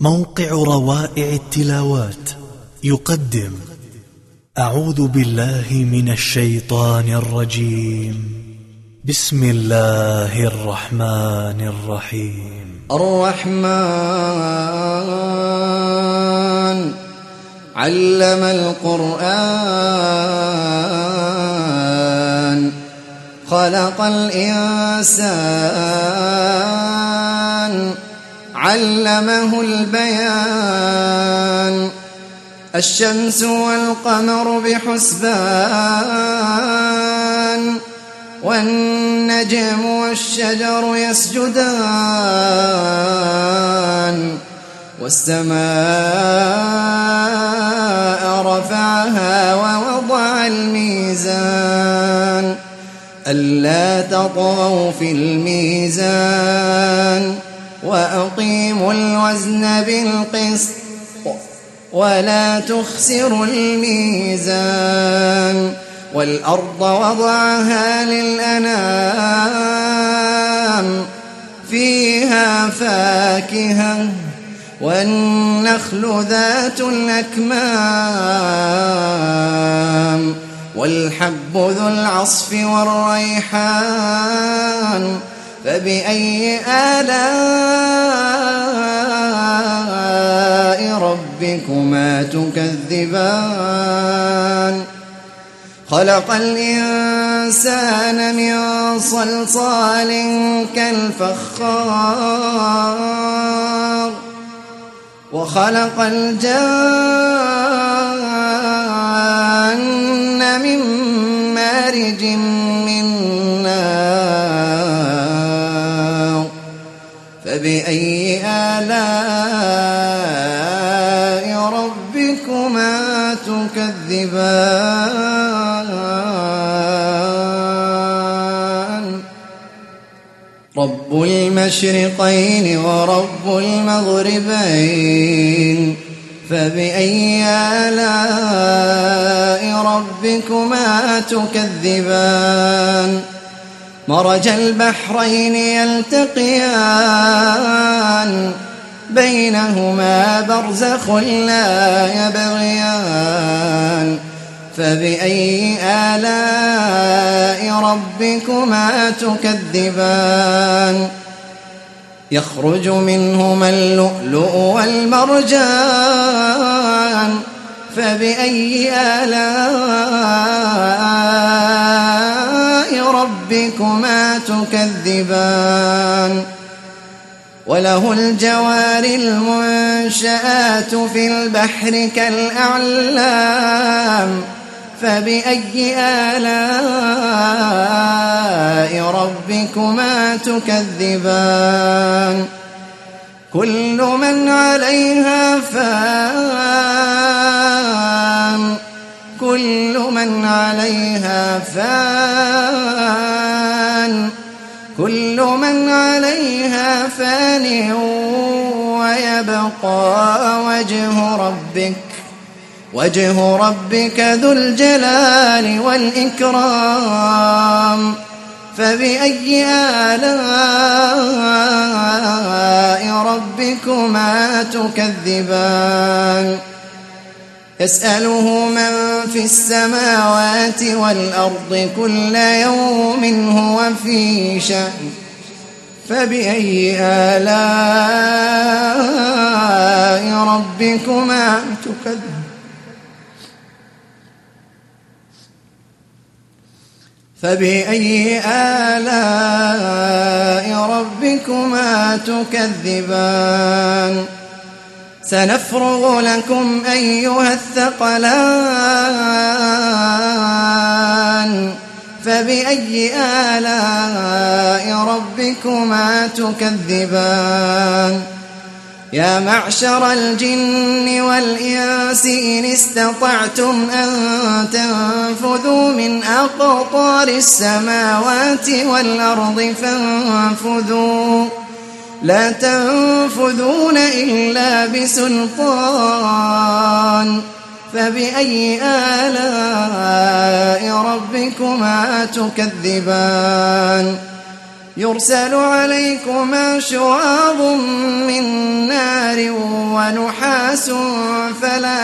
موقع روائع التلاوات يقدم أعوذ بالله من الشيطان الرجيم. بسم الله الرحمن الرحيم. الرحمن علم القرآن خلق الإنسان علمه البيان الشمس والقمر بحسبان والنجم والشجر يسجدان والسماء رفعها ووضع الميزان ألا تطغوا في الميزان وأقيموا الوزن بالقسط ولا تخسروا الميزان والأرض وضعها للأنام فيها فاكهة والنخل ذات الأكمام والحب ذو العصف والريحان فبأي آلاء ربكما تكذبان خلق الإنسان من صلصال كالفخار وخلق الجن من مارج من نار فبأي آلاء ربكما تكذبان رب المشرقين ورب المغربين فبأي آلاء ربكما تكذبان مرج البحرين يلتقيان بينهما برزخ لا يبغيان فبأي آلاء ربكما تكذبان يخرج منهما اللؤلؤ والمرجان فبأي آلاء ربكما تكذبان وله الجوار المنشآت في البحر كالأعلام فبأي آلاء ربكما تكذبان كل من عليها فان كل من عليها فان كل من عليها فان ويبقى وجه ربك ذو الجلال والإكرام فبأي آلاء ربكما تكذبان يسأله من في السماوات والأرض كل يوم هو في شأن فبأي آلاء ربكما تكذبان فبأي آلاء ربكما تكذبان سنفرغ لكم أيها الثقلان فبأي آلاء ربكما تكذبان يا معشر الجن والإنس إن استطعتم أن تنفذوا من أقطار السماوات والأرض فانفذوا لا تنفذون إلا بسلطان فبأي آلاء ربكما تكذبان يرسل عليكما شواظ من نار ونحاس فلا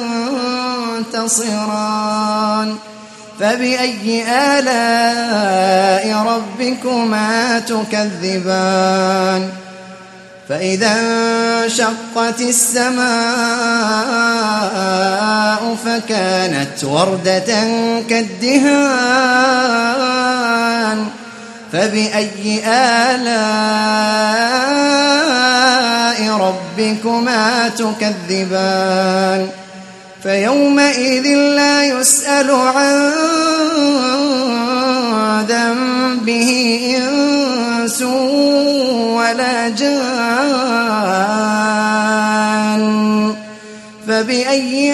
تنتصران فبأي آلاء ربكما تكذبان فإذا انشقت السماء فكانت وردة كالدهان فبأي آلاء ربكما تكذبان فيومئذ لا يسأل عن ذنبه إنس ولا جان فبأي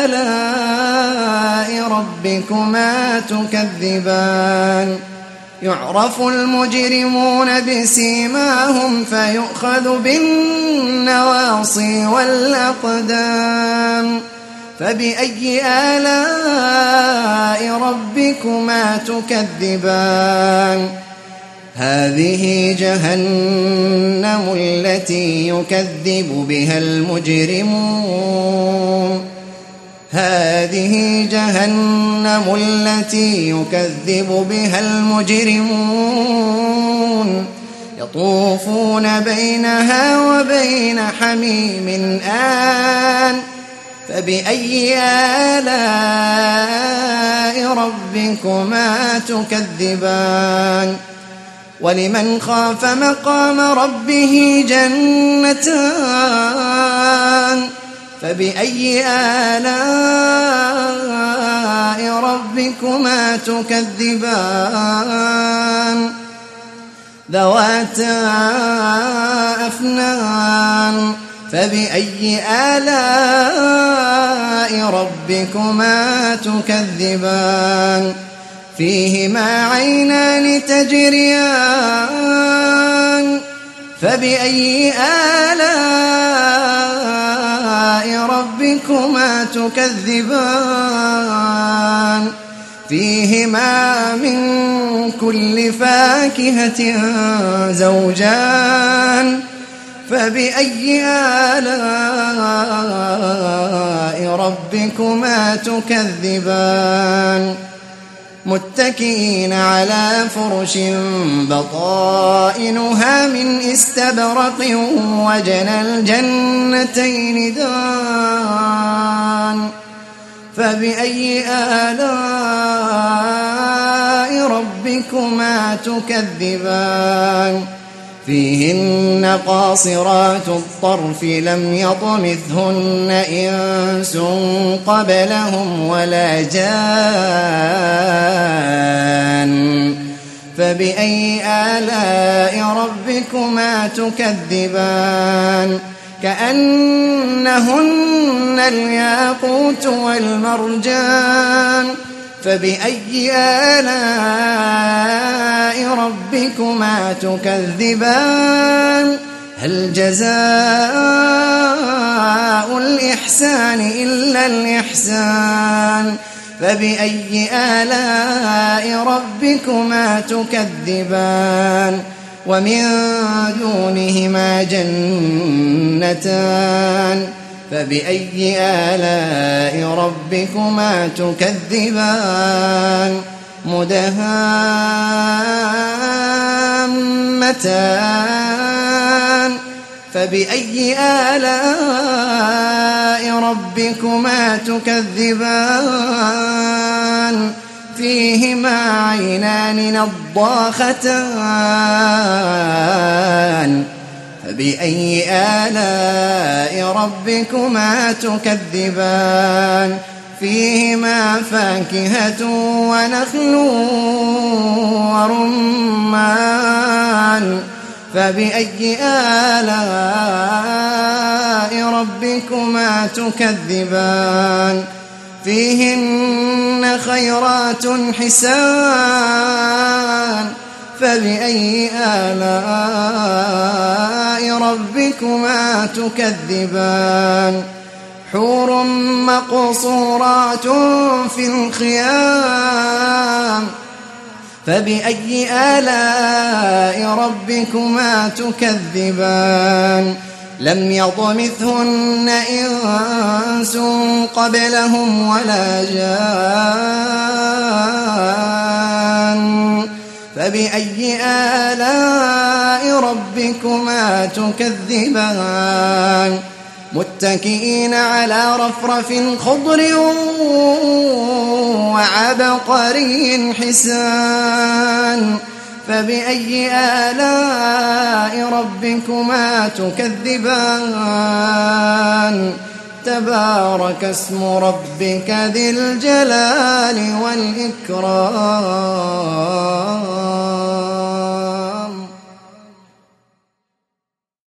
آلاء ربكما تكذبان يعرف المجرمون بسيماهم فيؤخذ بالنواصي والأقدام فبأي آلاء ربكما تكذبان هذه جهنم التي يكذب بها المجرمون هذه جهنم التي يكذب بها المجرمون يطوفون بينها وبين حميم آن فبأي آلاء ربكما تكذبان ولمن خاف مقام ربه جنتان فبأي آلاء ربكما تكذبان ذواتا أفنان فبأي آلاء ربكما تكذبان فيهما عينان تجريان فبأي آلاء ربكما تكذبان فيهما من كل فاكهة زوجان فبأي آلاء ربكما تكذبان متكئين على فرش بطائنها من استبرق وجنى الجنتين دان فبأي آلاء ربكما تكذبان فيهن قاصرات الطرف لم يطمثهن إنس قبلهم ولا جان فبأي آلاء ربكما تكذبان كأنهن الياقوت والمرجان فبأي آلاء ربكما تكذبان هل جزاء الإحسان إلا الإحسان فبأي آلاء ربكما تكذبان ومن دونهما جنتان فبأي آلاء ربكما تكذبان مدهامتان فبأي آلاء ربكما تكذبان فيهما عينان نضاختان فبأي آلاء ربكما تكذبان فيهما فاكهة ونخل ورمان فبأي آلاء ربكما تكذبان فيهن خيرات حسان فبأي آلاء ربكما تكذبان حور مقصورات في الخيام فبأي آلاء ربكما تكذبان لم يطمثهن إنس قبلهم ولا جان فبأي آلاء ربكما تكذبان متكئين على رفرف خضر وعبقري حسان فبأي آلاء ربكما تكذبان تبارك اسم ربك ذي الجلال والإكرام